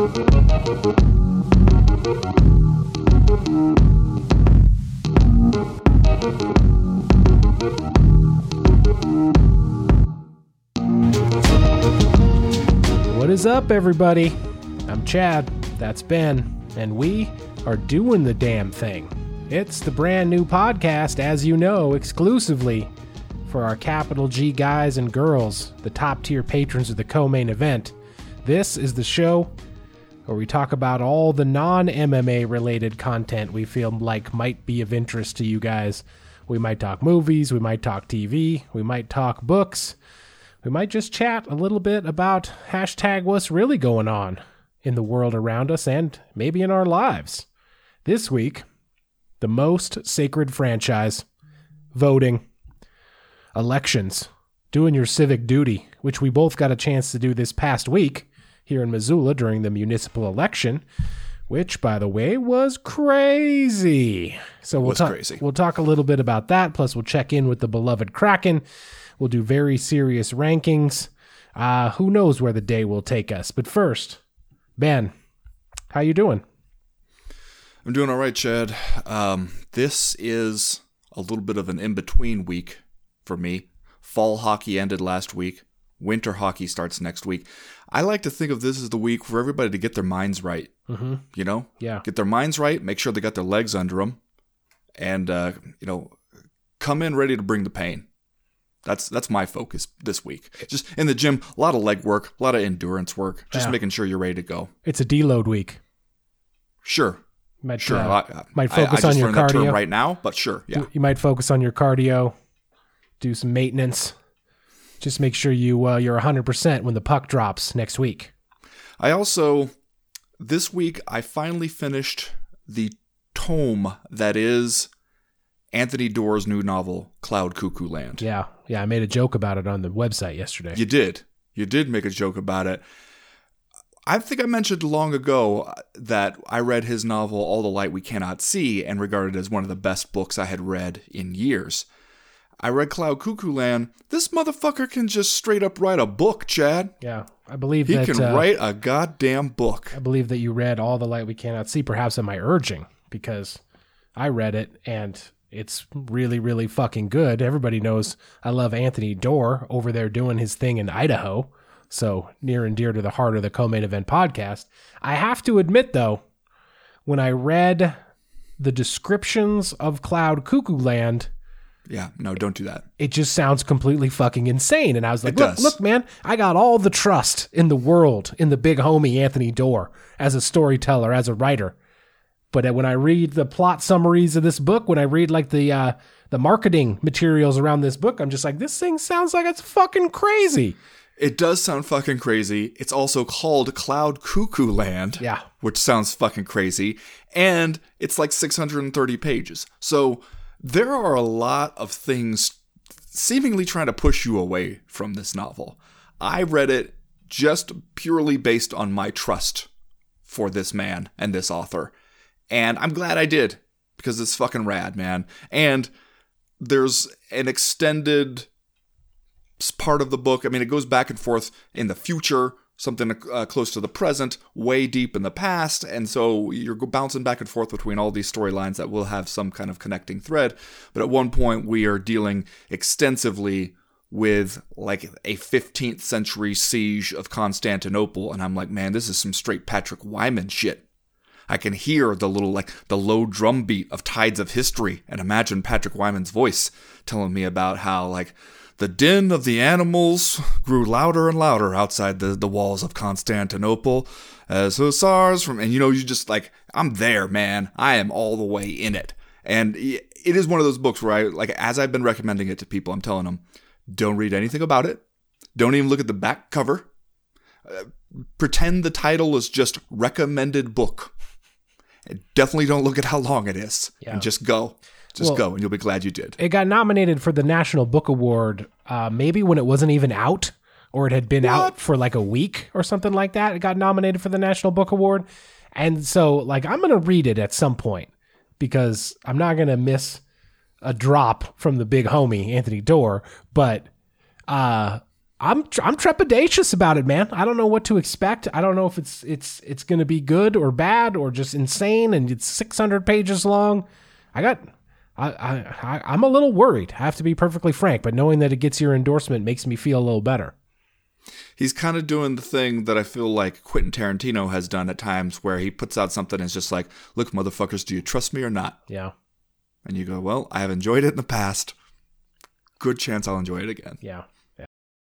What is up, everybody? I'm Chad, that's Ben, and we are doing the damn thing. It's the brand new podcast, as you know, exclusively for our capital G guys and girls, the top tier patrons of the co-main event. This is the show where we talk about all the non-MMA related content we feel like might be of interest to you guys. We might talk movies, we might talk TV, we might talk books. We might just chat a little bit about hashtag what's really going on in the world around us and maybe in our lives. This week, the most sacred franchise, voting, elections, doing your civic duty, which we both got a chance to do this past week here in Missoula during the municipal election, which, by the way, was crazy. So we'll talk a little bit about that, plus we'll check in with the beloved Kraken. We'll do very serious rankings. Who knows where the day will take us. But first, Ben, how you doing? I'm doing all right, Chad. This is a little bit of an in-between week for me. Fall hockey ended last week. Winter hockey starts next week. I like to think of this as the week for everybody to get their minds right. Mm-hmm. You know? Yeah. Get their minds right, make sure they got their legs under them, and, come in ready to bring the pain. That's my focus this week. Just in the gym, a lot of leg work, a lot of endurance work, just making sure you're ready to go. It's a deload week. Sure. Might focus on your that term cardio right now, but sure, yeah. You might focus on your cardio, do some maintenance. Just make sure you're 100% when the puck drops next week. This week, I finally finished the tome that is Anthony Doerr's new novel, Cloud Cuckoo Land. Yeah, I made a joke about it on the website yesterday. You did make a joke about it. I think I mentioned long ago that I read his novel, All the Light We Cannot See, and regarded it as one of the best books I had read in years. I read Cloud Cuckoo Land. This motherfucker can just straight up write a book, Chad. Yeah, I believe he can write a goddamn book. I believe that you read All the Light We Cannot See, perhaps at my urging, because I read it and it's really, really fucking good. Everybody knows I love Anthony Doerr over there doing his thing in Idaho. So near and dear to the heart of the Co-Main Event podcast. I have to admit, though, when I read the descriptions of Cloud Cuckoo Land... Yeah, no, don't do that. It just sounds completely fucking insane. And I was like, look, man, I got all the trust in the world in the big homie Anthony Doerr as a storyteller, as a writer. But when I read the plot summaries of this book, when I read like the marketing materials around this book, I'm just like, this thing sounds like it's fucking crazy. It does sound fucking crazy. It's also called Cloud Cuckoo Land, yeah, which sounds fucking crazy. And it's like 630 pages. So there are a lot of things seemingly trying to push you away from this novel. I read it just purely based on my trust for this man and this author. And I'm glad I did, because it's fucking rad, man. And there's an extended part of the book. I mean, it goes back and forth in the future, something close to the present, way deep in the past. And so you're bouncing back and forth between all these storylines that will have some kind of connecting thread. But at one point, we are dealing extensively with like a 15th century siege of Constantinople. And I'm like, man, this is some straight Patrick Wyman shit. I can hear the low drum beat of Tides of History and imagine Patrick Wyman's voice telling me about how like the din of the animals grew louder and louder outside the walls of Constantinople as hussars and you just like, I'm there, man. I am all the way in it. And it is one of those books where as I've been recommending it to people, I'm telling them, don't read anything about it. Don't even look at the back cover. Pretend the title is just recommended book. Definitely don't look at how long it is. Yeah. And just go. Go, and you'll be glad you did. It got nominated for the National Book Award, maybe when it wasn't even out, or it had been out for like a week or something like that. It got nominated for the National Book Award. And so, I'm going to read it at some point, because I'm not going to miss a drop from the big homie, Anthony Doerr. But I'm trepidatious about it, man. I don't know what to expect. I don't know if it's going to be good or bad or just insane, and it's 600 pages long. I'm a little worried. I have to be perfectly frank, but knowing that it gets your endorsement makes me feel a little better. He's kind of doing the thing that I feel like Quentin Tarantino has done at times, where he puts out something and it's just like, look, motherfuckers, do you trust me or not? Yeah. And you go, well, I have enjoyed it in the past. Good chance I'll enjoy it again. Yeah.